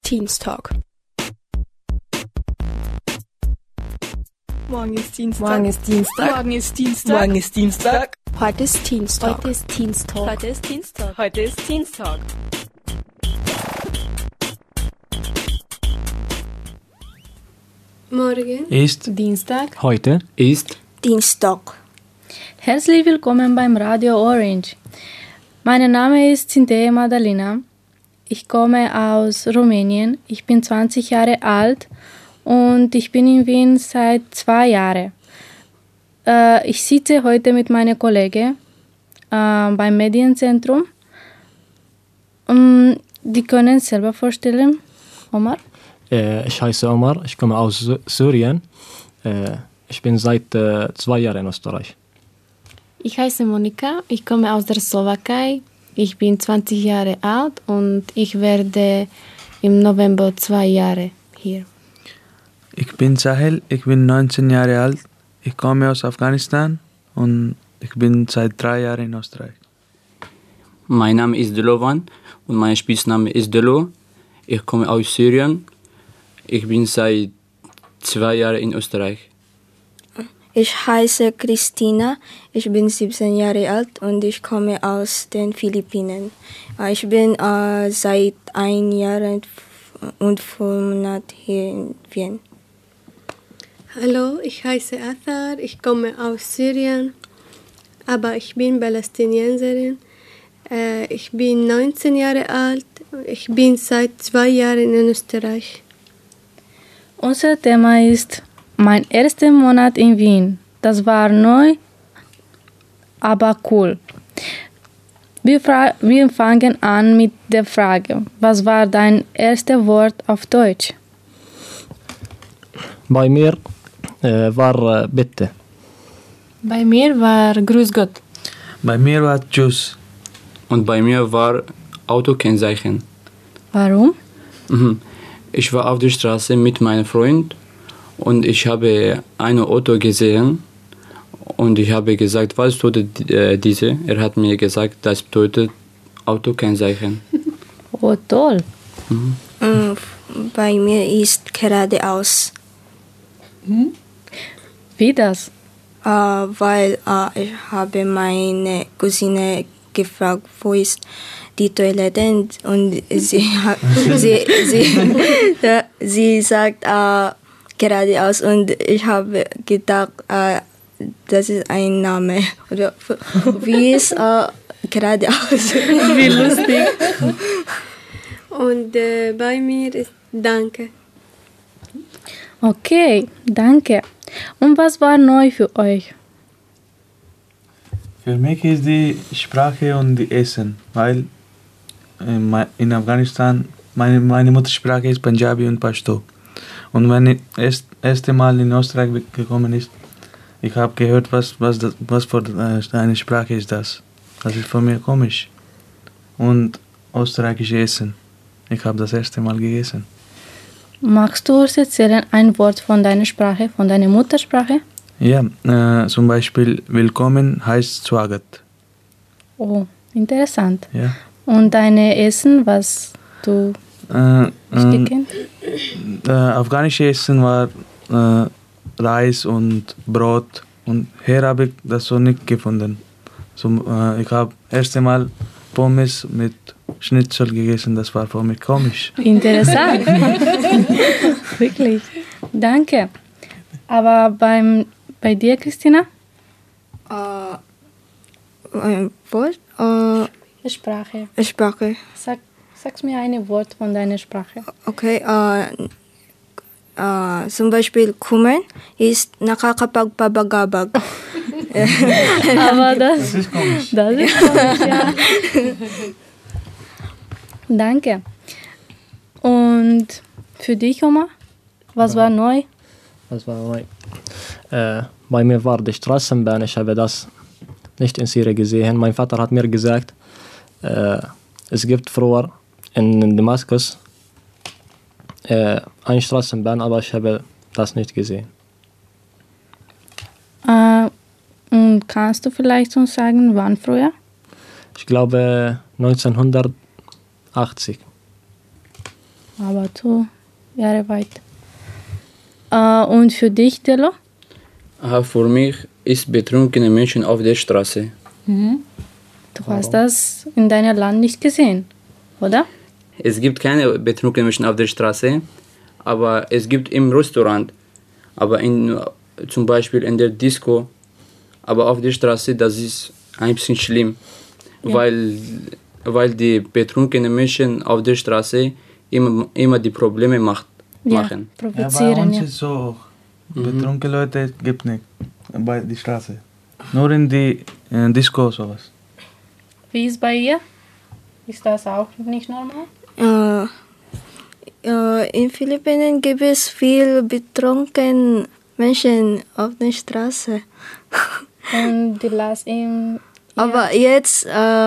Teens Talk. Morgen ist Dienstag. Morgen ist Dienstag. Morgen ist Dienstag. Morgen ist Dienstag. Heute ist Teens Talk. Heute ist Teens Talk. Heute ist Teens Talk. Heute ist Teens Talk. Morgen ist Dienstag. heute ist Dienstag. Herzlich willkommen beim Radio Orange. Mein Name ist Cintea Madalina. Ich komme aus Rumänien. Ich bin 20 Jahre alt und ich bin in Wien seit 2 Jahren. Ich sitze heute mit meiner Kollegin beim Medienzentrum. Die können selber vorstellen. Omar? Ich heiße Omar, ich komme aus Syrien. Ich bin seit 2 Jahren in Österreich. Ich heiße Monika, ich komme aus der Slowakei. Ich bin 20 Jahre alt und ich werde im November 2 Jahre hier. Ich bin Sahel, ich bin 19 Jahre alt. Ich komme aus Afghanistan und ich bin seit 3 Jahren in Österreich. Mein Name ist Delovan und mein Spitzname ist Delo. Ich komme aus Syrien. Ich bin seit 2 Jahren in Österreich. Ich heiße Christina, ich bin 17 Jahre alt und ich komme aus den Philippinen. Ich bin seit 1 Jahr und 4 Monaten hier in Wien. Hallo, ich heiße Athar, ich komme aus Syrien, aber ich bin Palästinenserin. Ich bin 19 Jahre alt, ich bin seit 2 Jahren in Österreich. Unser Thema ist mein erster Monat in Wien. Das war neu, aber cool. Wir fangen an mit der Frage, was war dein erstes Wort auf Deutsch? Bei mir war Bitte. Bei mir war Grüß Gott. Bei mir war Tschüss. Und bei mir war Autokennzeichen. Warum? Ich war auf der Straße mit meinem Freund und ich habe ein Auto gesehen und ich habe gesagt, was bedeutet diese? Er hat mir gesagt, das bedeutet Autokennzeichen. Oh, toll. Bei mir ist geradeaus. Wie das? Weil ich habe meine Cousine gefragt, wo ist die Toilette und sie sagt geradeaus und ich habe gedacht, das ist ein Name. Oder wie ist geradeaus? Wie lustig. Und bei mir ist Danke. Okay, danke. Und was war neu für euch? Für mich ist die Sprache und die Essen, weil in Afghanistan meine Muttersprache ist Punjabi und Pashto. Und wenn ich das erste Mal in Österreich gekommen ist, ich habe gehört, was für eine Sprache ist das. Das ist für mich komisch. Und österreichisches Essen. Ich habe das erste Mal gegessen. Magst du uns erzählen ein Wort von deiner Sprache, von deiner Muttersprache? Ja, zum Beispiel Willkommen heißt Swagat. Oh, interessant. Ja. Und deine Essen, was du gekennst? Afghanisches Essen war Reis und Brot und hier habe ich das so nicht gefunden. So, ich habe erst einmal Pommes mit Schnitzel gegessen, das war für mich komisch. Interessant. Wirklich. Danke. Aber bei dir, Christina? Wort? Sprache. Sag mir ein Wort von deiner Sprache. Okay, zum Beispiel Kumen ist nakakapagpabagabag. Aber Das ist komisch. Das ist komisch, ja. Danke. Und für dich, Oma? Was war neu? Das war neu. Bei mir war die Straßenbahn, ich habe das nicht in Syrien gesehen. Mein Vater hat mir gesagt, es gibt früher in Damaskus eine Straßenbahn, aber ich habe das nicht gesehen. Und kannst du vielleicht uns sagen, wann früher? Ich glaube 1980. aber 2 Jahre weit. Und für dich, Delo? Für mich ist betrunkene Menschen auf der Straße. Du hast das in deinem Land nicht gesehen, oder? Es gibt keine betrunkenen Menschen auf der Straße, aber es gibt im Restaurant, aber zum Beispiel in der Disco, aber auf der Straße, das ist ein bisschen schlimm, weil die betrunkenen Menschen auf der Straße immer die Probleme machen. Ja, Ja, bei provozieren, uns ja. ist so auch. Betrunkene Leute gibt nicht bei der Straße. Nur in die Disco sowas. Wie ist bei ihr? Ist das auch nicht normal? In Philippinen gibt es viel betrunkene Menschen auf der Straße. Und die lassen ihm... Aber jetzt,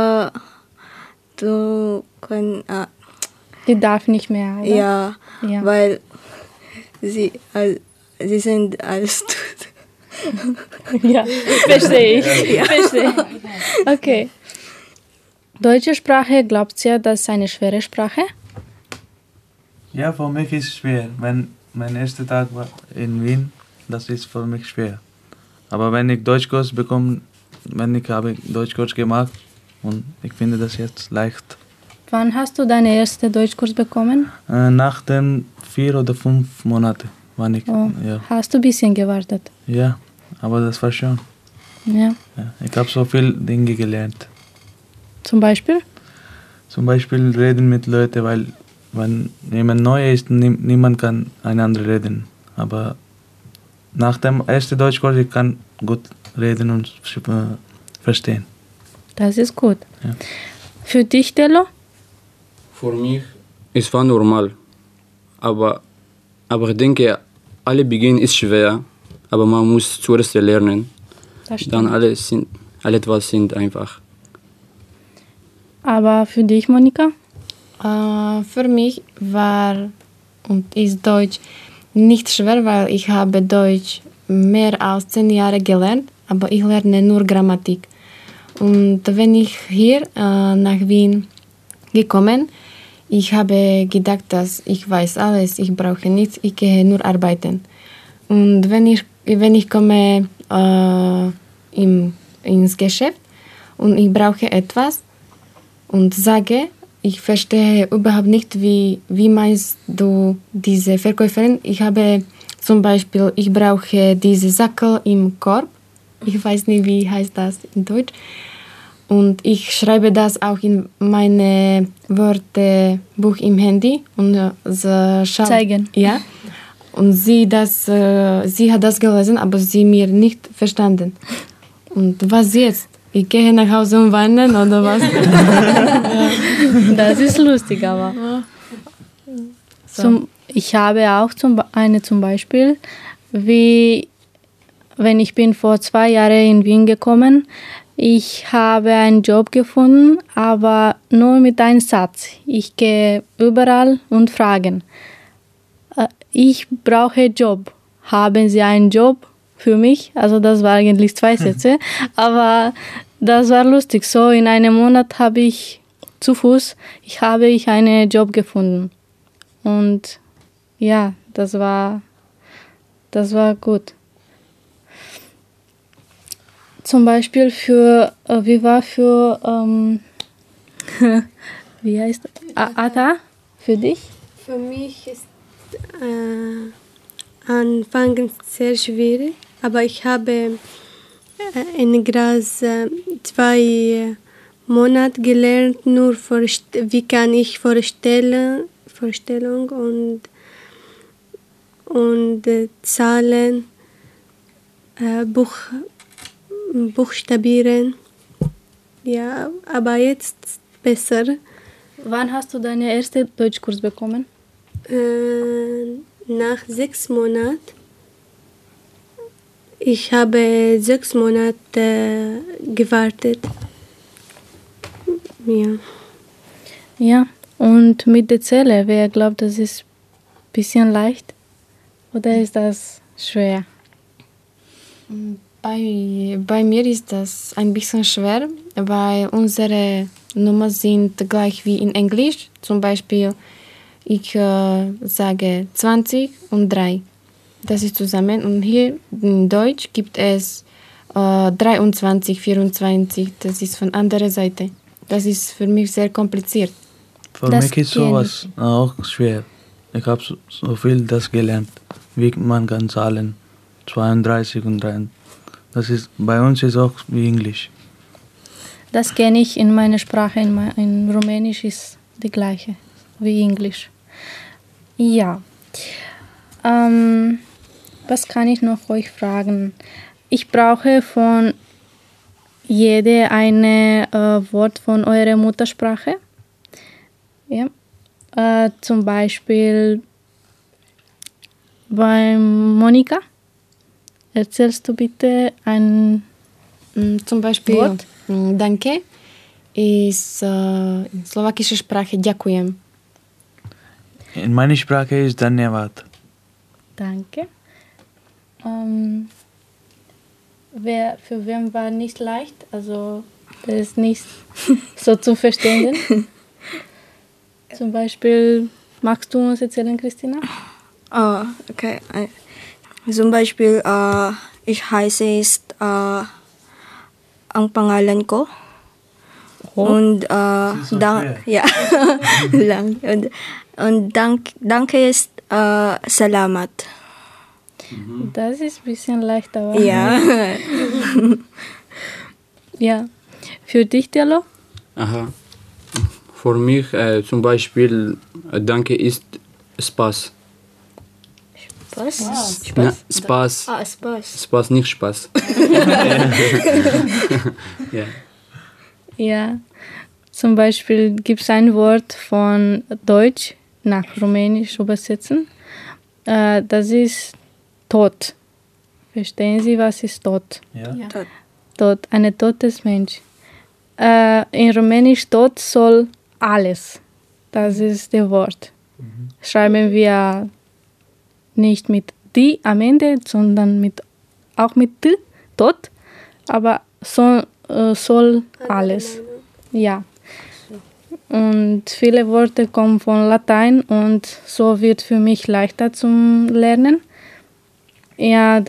du kannst, Die darf nicht mehr, oder? ja, Ja. weil sie sind alles tot. Ja, verstehe ich. Verstehe. Okay. Deutsche Sprache, glaubt ihr, das ist eine schwere Sprache? Ja, für mich ist es schwer. Mein erster Tag war in Wien, das ist für mich schwer. Aber wenn ich Deutschkurs bekomme, habe Deutschkurs gemacht und ich finde das jetzt leicht. Wann hast du deinen ersten Deutschkurs bekommen? Nach den 4 oder 5 Monaten war ich. Oh, Ja. hast du ein bisschen gewartet? Ja, aber das war schon. Ja. Ja. Ich habe so viele Dinge gelernt. Zum Beispiel? Zum Beispiel reden mit Leuten, weil wenn jemand neu ist, niemand kann einander reden. Aber nach dem ersten Deutschkurs ich kann gut reden und verstehen. Das ist gut. Ja. Für dich, Delo? Für mich, es war normal. Aber ich denke, alle Beginn ist schwer, aber man muss zuerst lernen. Das stimmt. Dann alle etwas sind einfach. Aber für dich, Monika? Für mich war und ist Deutsch nicht schwer, weil ich habe Deutsch mehr als 10 Jahre gelernt, aber ich lerne nur Grammatik. Und wenn ich hier nach Wien gekommen, ich habe gedacht, dass ich weiß alles, ich brauche nichts, ich gehe nur arbeiten. Und wenn ich komme ins Geschäft und ich brauche etwas und sage, ich verstehe überhaupt nicht, wie meinst du diese Verkäuferin? Ich habe zum Beispiel, ich brauche diese Sackel im Korb. Ich weiß nicht, wie heißt das in Deutsch. Und ich schreibe das auch in meine Wörterbuch im Handy und schaut. Zeigen. Ja. Und sie hat das gelesen, aber sie mir nicht verstanden. Und was jetzt? Ich gehe nach Hause und weinen oder was? Das ist lustig, aber. Ich habe auch zum Beispiel, wie wenn ich bin vor 2 Jahren in Wien gekommen, ich habe einen Job gefunden, aber nur mit einem Satz. Ich gehe überall und frage. Ich brauche Job. Haben Sie einen Job für mich? Also das war eigentlich 2 Sätze, aber das war lustig. So in einem Monat habe ich zu Fuß einen Job gefunden. Und ja, das war gut. Zum Beispiel wie heißt Ata für dich? Für mich ist anfangs sehr schwierig, aber ich habe in Graz 2 Monate gelernt, nur wie kann ich Vorstellung und Zahlen, Buchstabieren. Ja, aber jetzt besser. Wann hast du deinen ersten Deutschkurs bekommen? Nach 6 Monaten. Ich habe 6 Monate gewartet. Ja. Ja, und mit der Zähle, wer glaubt, das ist ein bisschen leicht? Oder ist das schwer? Bei mir ist das ein bisschen schwer, weil unsere Nummern sind gleich wie in Englisch. Zum Beispiel Ich sage 20 und 3. Das ist zusammen. Und hier in Deutsch gibt es 23, 24. Das ist von anderer Seite. Das ist für mich sehr kompliziert. Für mich ist sowas auch schwer. Ich habe so viel das gelernt, wie man kann zahlen. 32 und 3. Das ist, bei uns ist auch wie Englisch. Das kenne ich in meiner Sprache. In Rumänisch ist die gleiche wie Englisch. Ja. Was kann ich noch euch fragen? Ich brauche von jede ein Wort von eurer Muttersprache. Ja. Zum Beispiel bei Monika. Erzählst du bitte ein zum Beispiel Wort? Danke ist in slowakischer Sprache Ďakujem. In meiner Sprache ist Dhanyavad. Danke. Für wen war nicht leicht? Also, das ist nicht so zu verstehen. Zum Beispiel, magst du uns erzählen, Christina? Oh, okay. Zum Beispiel, ich heiße ist ang pangalan ko. Und ja, lang. Und danke ist Salamat. Das ist ein bisschen leicht, aber Ja. ja. Für dich, Diallo? Aha. Für mich zum Beispiel Danke ist Spaß. Was? Na, Spaß. Ah, Spaß. Spaß, nicht Spaß. Ja. Ja. Zum Beispiel gibt es ein Wort von Deutsch nach Rumänisch übersetzen. Das ist Tod. Verstehen Sie, was ist Tod? Ja. Tod, ein totes Mensch. In Rumänisch Tod soll alles. Das ist das Wort. Schreiben wir nicht mit die am Ende, sondern auch mit t, Tod, aber soll alles. Ja. Und viele Worte kommen von Latein und so wird für mich leichter zum Lernen. Ja,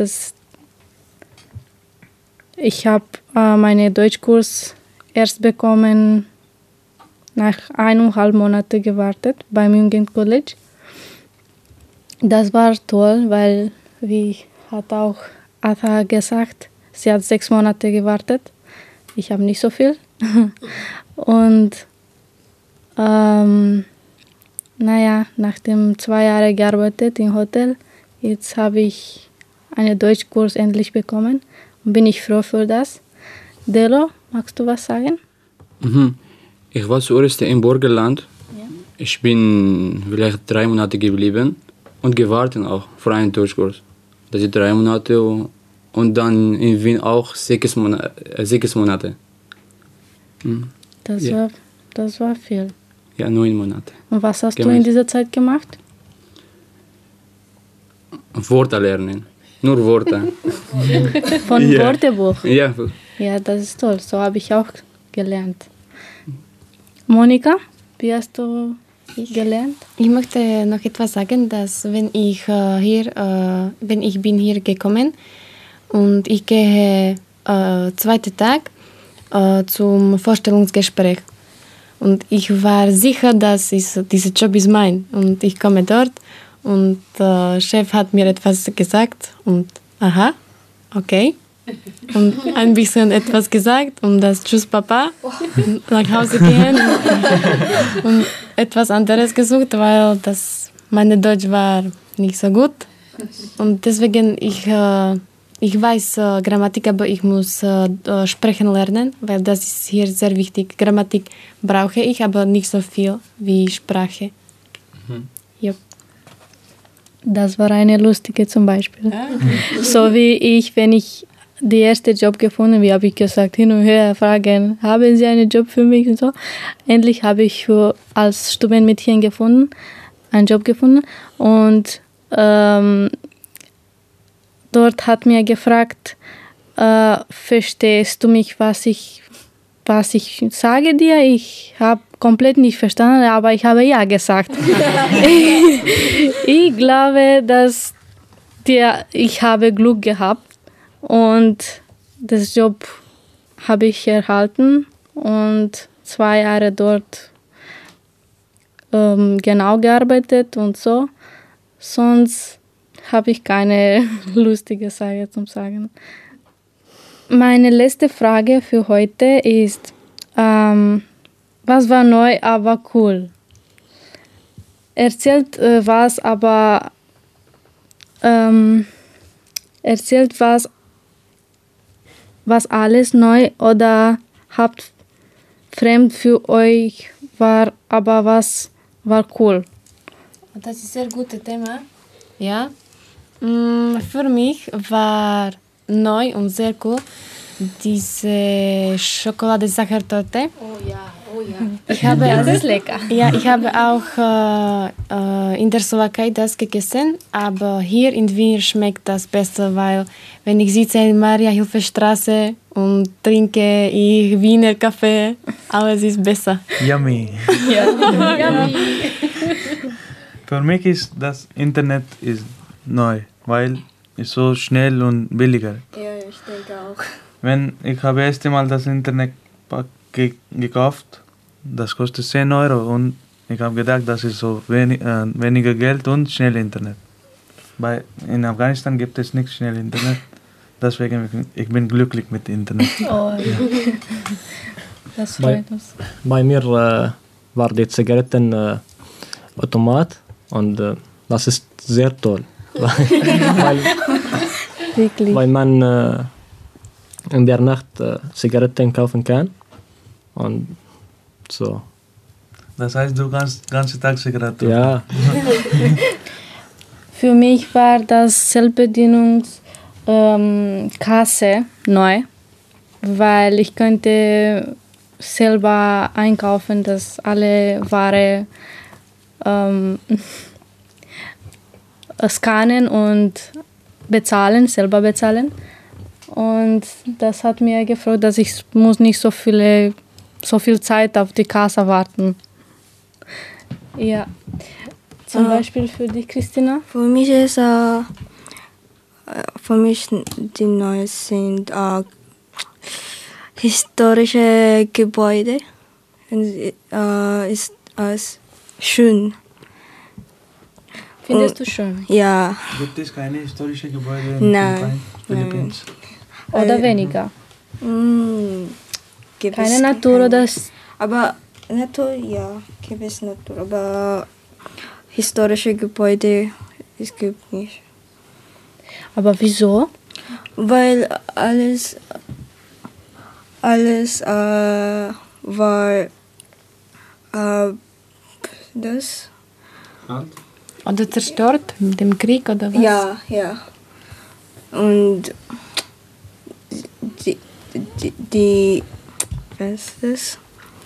ich habe meinen Deutschkurs erst bekommen nach 1,5 Monaten gewartet beim Jugendcollege. Das war toll, weil, wie hat auch Atha gesagt, sie hat 6 Monate gewartet. Ich habe nicht so viel. Und nach dem 2 Jahren gearbeitet im Hotel, jetzt habe ich einen Deutschkurs endlich bekommen und bin ich froh für das. Delo, magst du was sagen? Ich war zuerst im Burgenland. Ja. Ich bin vielleicht 3 Monate geblieben und gewartet auch für einen Deutschkurs. Das sind 3 Monate und dann in Wien auch 6 Monate. Das war viel. Ja, 9 Monate. Und was hast du in dieser Zeit gemacht? Worte lernen. Nur Worte. Von Wörterbuch? Ja. Ja, das ist toll. So habe ich auch gelernt. Monika, wie hast du gelernt? Ich möchte noch etwas sagen, dass wenn ich bin hier gekommen und ich gehe zweiten Tag zum Vorstellungsgespräch und ich war sicher, dass dieser Job ist mein und ich komme dort und der Chef hat mir etwas gesagt und aha, okay. Und ein bisschen etwas gesagt und das Tschüss Papa nach Hause gehen und etwas anderes gesucht, weil meine Deutsch war nicht so gut und deswegen ich weiß Grammatik, aber ich muss sprechen lernen, weil das ist hier sehr wichtig. Grammatik brauche ich, aber nicht so viel wie Sprache. Yep. Das war eine lustige zum Beispiel. So wie ich, wenn ich den ersten Job gefunden habe, habe ich gesagt, hin und her fragen, haben Sie einen Job für mich und so. Endlich habe ich als Stubenmädchen einen Job gefunden und dort hat mir gefragt, verstehst du mich, was ich sage dir? Ich habe komplett nicht verstanden, aber ich habe ja gesagt. Ich glaube, dass ich habe Glück gehabt und das Job habe ich erhalten und 2 Jahre dort genau gearbeitet und so. Sonst habe ich keine lustige Sache zum Sagen. Meine letzte Frage für heute ist, was war neu, aber cool? Erzählt was alles neu oder habt fremd für euch war, aber was war cool? Das ist ein sehr gutes Thema. Ja. Für mich war neu und sehr cool diese Schokolade-Sachertorte. Oh ja. Das ist lecker. Ja, ich habe auch in der Slowakei das gegessen, aber hier in Wien schmeckt das besser, weil wenn ich sitze in Maria-Hilfe-Straße und trinke ich Wiener Kaffee, alles ist besser. Yummy. Yummy. Für mich ist das Internet ist neu, weil es so schnell und billiger. Ja, ich denke auch. Ich habe erst einmal das Internet gekauft, das kostet 10 Euro und ich habe gedacht, das ist so weniger Geld und schnell Internet. In Afghanistan gibt es nicht schnell Internet, deswegen ich bin glücklich mit Internet. Oh, ja. Das freut uns. Bei mir war die Zigarettenautomat und das ist sehr toll. weil man in der Nacht Zigaretten kaufen kann und so. Das heißt, du kannst den ganzen Tag Zigaretten. Ja. Für mich war das Selbstbedienungskasse neu, weil ich könnte selber einkaufen, dass alle Ware scannen und selber bezahlen. Und das hat mir gefreut, dass ich muss nicht so viel Zeit auf die Kasse warten. Ja. Zum Beispiel für dich, Christina? Für mich die neuen sind historische Gebäude. Ist schön. Findest du schön? Ja. Gibt es keine historischen Gebäude in Nein. Philippinen? Oder weniger? Gibt Keine es Natur oder... Aber Natur, ja, gibt es Natur. Aber historische Gebäude, es gibt nicht. Aber wieso? Weil alles war das. Oder zerstört mit dem Krieg oder was? Ja. Und die was ist das?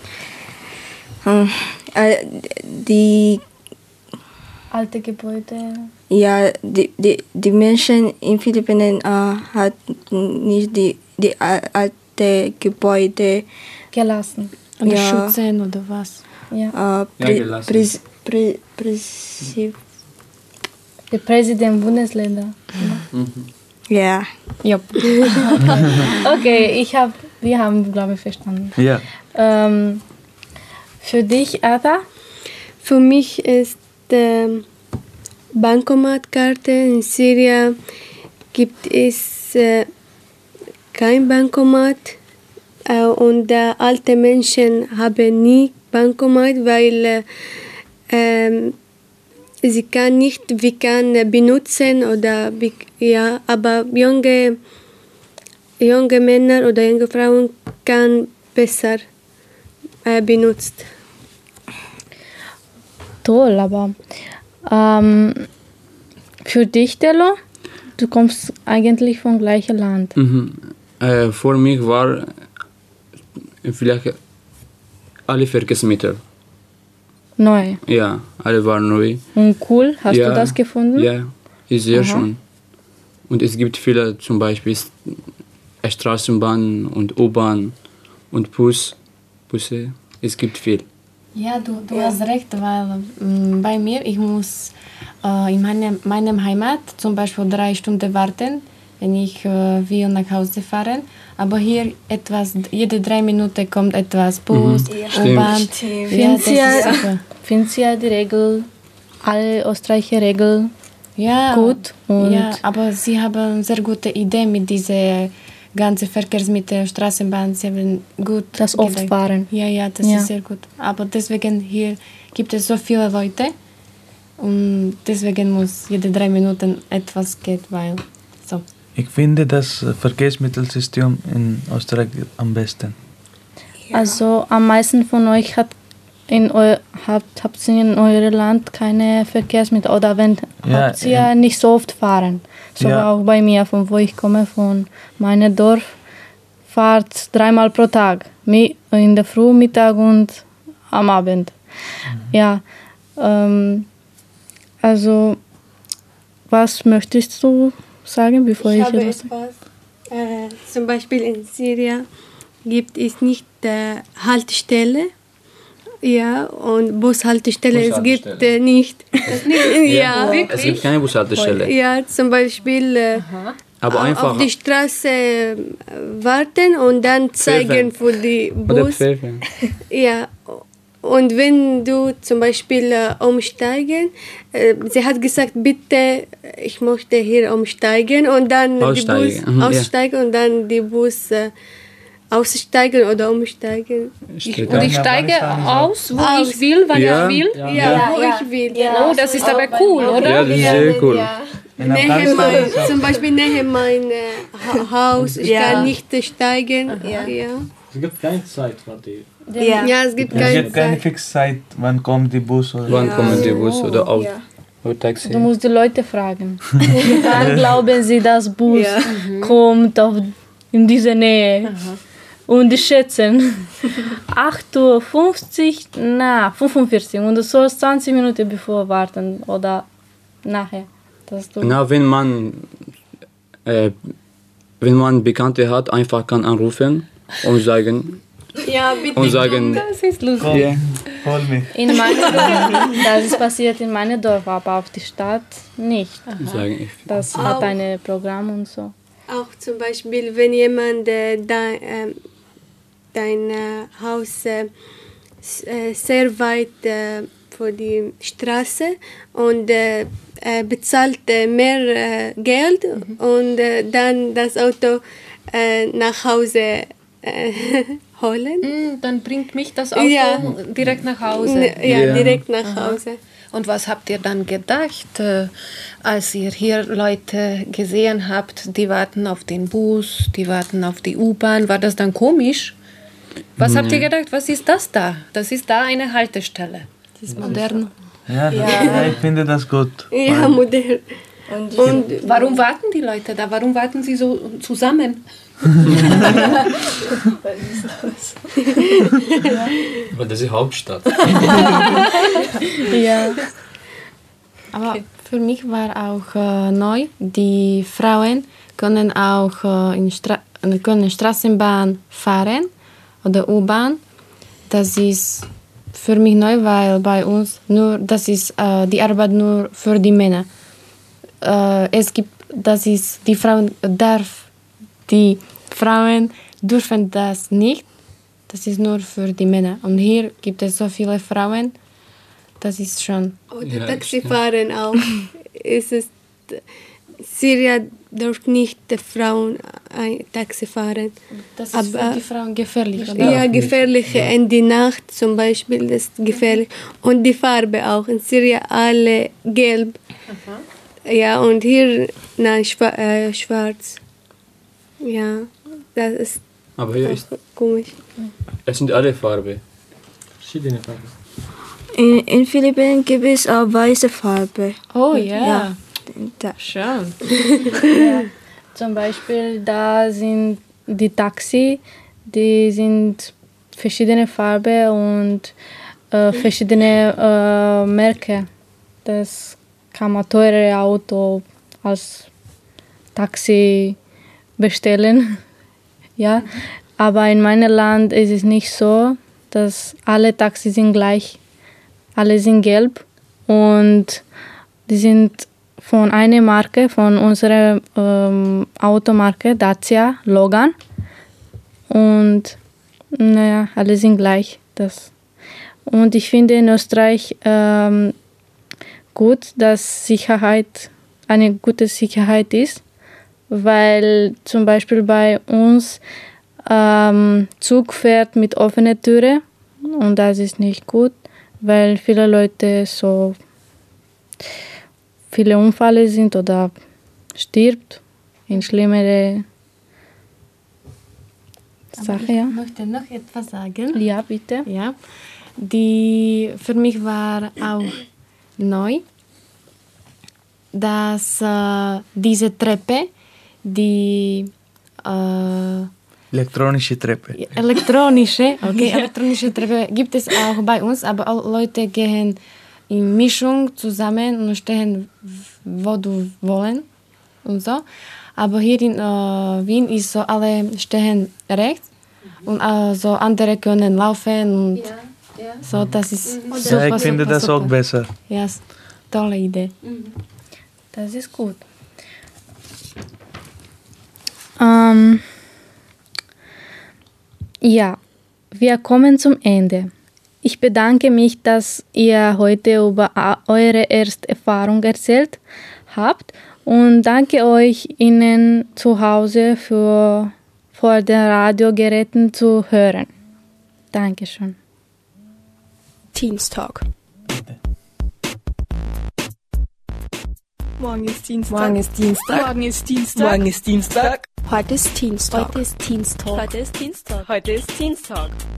Die Alte Gebäude. Ja, die Menschen in Philippinen hat nicht die alte Gebäude gelassen. Oder schützen oder was? Ja. gelassen. Der Präsident Bundesländer. Ja. Ja. Okay, wir haben, glaube ich, verstanden. Ja. Für dich, Ada? Für mich ist Bankomatkarte. In Syrien gibt es kein Bankomat und alte Menschen haben nie Bankomat, weil sie kann nicht benutzen oder aber junge Männer oder junge Frauen kann besser benutzt. Toll, aber für dich, Delo, du kommst eigentlich vom gleichen Land. Für mich war vielleicht alle Verkehrsmittel. Neu. Ja, alle waren neu. Und cool, hast du das gefunden? Ja, ist sehr schön. Und es gibt viele, zum Beispiel Straßenbahn und U-Bahn und Busse. Es gibt viel. Ja, du hast recht, weil bei mir, ich muss in meinem Heimat zum Beispiel 3 Stunden warten, wenn ich will nach Hause fahren. Aber hier jede 3 Minuten kommt etwas, Bus, U-Bahn. Finden Sie ja die Regel, alle österreichische Regeln gut? Und ja, aber sie haben sehr gute Idee mit dieser ganzen Verkehrsmittel, Straßenbahn, sie haben gut das oft fahren. Ja, das ist sehr gut. Aber deswegen hier gibt es so viele Leute und deswegen muss jede 3 Minuten etwas gehen, weil so. Ich finde das Verkehrsmittelsystem in Österreich am besten. Also am meisten von euch habt ihr in eurem Land keine Verkehrsmittel oder habt ihr ja nicht so oft fahren. So auch bei mir, von wo ich komme, von meinem Dorf, fahrt 3-mal pro Tag. In der Früh, Mittag und am Abend. Ja, also was möchtest du sagen, bevor ich habe etwas etwas. Zum Beispiel in Syrien gibt es nicht Haltestelle. Ja, und Bushaltestelle es gibt nicht. Ja, Es gibt keine Bushaltestelle. ja, zum Beispiel Aber einfach. auf die Straße warten und dann zeigen für die Oder Bus. Pfeffer. Ja, und wenn du zum Beispiel umsteigen, sie hat gesagt, bitte, ich möchte hier umsteigen und dann Aussteigen. die Bus aussteigen und dann die Bus aussteigen oder umsteigen. Und ich steige aus, wo ich will, wann ich will. Ja, wo ich will. Oh, das ist aber cool, oder? Ja, das ist sehr cool. In Afghanistan ist Zum Beispiel näher mein Haus, ich kann nicht steigen. Ja. Es gibt keine Zeit für die. Ja, es gibt es keine gibt keine Zeit. fixe Zeit, wann kommt die Bus oder Wann kommen die Bus oder Auto? Oder Taxi? Du musst die Leute fragen. Wann glauben sie, dass Bus kommt in diese Nähe? Und die schätzen 8:50 Uhr, 45 und du sollst 20 Minuten bevor warten oder nachher. Na, wenn man Bekannte hat, einfach kann anrufen und sagen. Ja, bitte. Und sagen, Das ist lustig. Komm, ja. hol mich. Das ist passiert in meinem Dorf, aber auf die Stadt nicht. Sagen ich. Das hat ein Programm und so. Auch zum Beispiel, wenn jemand dein Haus sehr weit vor die Straße und bezahlt mehr Geld und dann das Auto nach Hause holen. Dann bringt mich das Auto direkt nach Hause. Ja, direkt nach Hause. Und was habt ihr dann gedacht, als ihr hier Leute gesehen habt, die warten auf den Bus, die warten auf die U-Bahn? War das dann komisch? Was habt ihr gedacht, was ist das da? Das ist da eine Haltestelle. Das ist modern. Ja, ich finde das gut. Ja, modern. Und Warum warten die Leute da? Warum warten sie so zusammen? Weil das ist die Hauptstadt. Ja. Aber für mich war auch neu, die Frauen können auch können Straßenbahn fahren oder U-Bahn. Das ist für mich neu, weil bei uns das ist die Arbeit nur für die Männer. Die Frauen dürfen das nicht. Das ist nur für die Männer. Und hier gibt es so viele Frauen. Das ist schon. oder Taxifahren auch. Syrien darf nicht die Frauen ein Taxi fahren. Das ist für die Frauen gefährlich, oder? Ja, gefährlich. In die Nacht zum Beispiel, das ist gefährlich. Und die Farbe auch. In Syrien alle gelb. Ja, und hier schwarz. Ja, das ist Aber hier ist, komisch. es sind alle Farben. Verschiedene Farben. In Philippinen gibt es auch weiße Farbe. Oh ja. Schön. Zum Beispiel, da sind die Taxi, die sind verschiedene Farben und verschiedene Märkte. Das kann man teure Auto als Taxi bestellen. Ja, aber in meinem Land ist es nicht so. dass alle Taxis sind gleich. Alle sind gelb und die sind von einer Marke, von unserer Automarke Dacia Logan. Und naja, alle sind gleich. Und ich finde in Österreich gut, dass Sicherheit eine gute Sicherheit ist, weil zum Beispiel bei uns Zug fährt mit offener Türe und das ist nicht gut, weil viele Leute so viele Unfälle sind oder stirbt in schlimmere Sachen. Ja. Ich möchte noch etwas sagen. Ja, bitte. Ja, die für mich war auch neu, dass diese Treppe, die Elektronische Treppe. elektronische Treppe gibt es auch bei uns, aber auch Leute gehen in Mischung zusammen und stehen, wo du wollen und so. Aber hier in Wien ist so, alle stehen rechts und so andere können laufen und so, das ist Ja, ich finde das auch besser. Ja, tolle Idee. Das ist gut. Ja, wir kommen zum Ende. Ich bedanke mich, dass ihr heute über eure erste Erfahrung erzählt habt und danke euch Ihnen zu Hause vor den Radiogeräten zu hören. Dankeschön. Teens Talk. Morgen ist Dienstag. Morgen ist Dienstag. Morgen ist Dienstag. Morgen ist Dienstag. Heute ist Teens Talk. Heute ist Teens Talk. Heute ist Dienstag. Heute ist Teens Talk.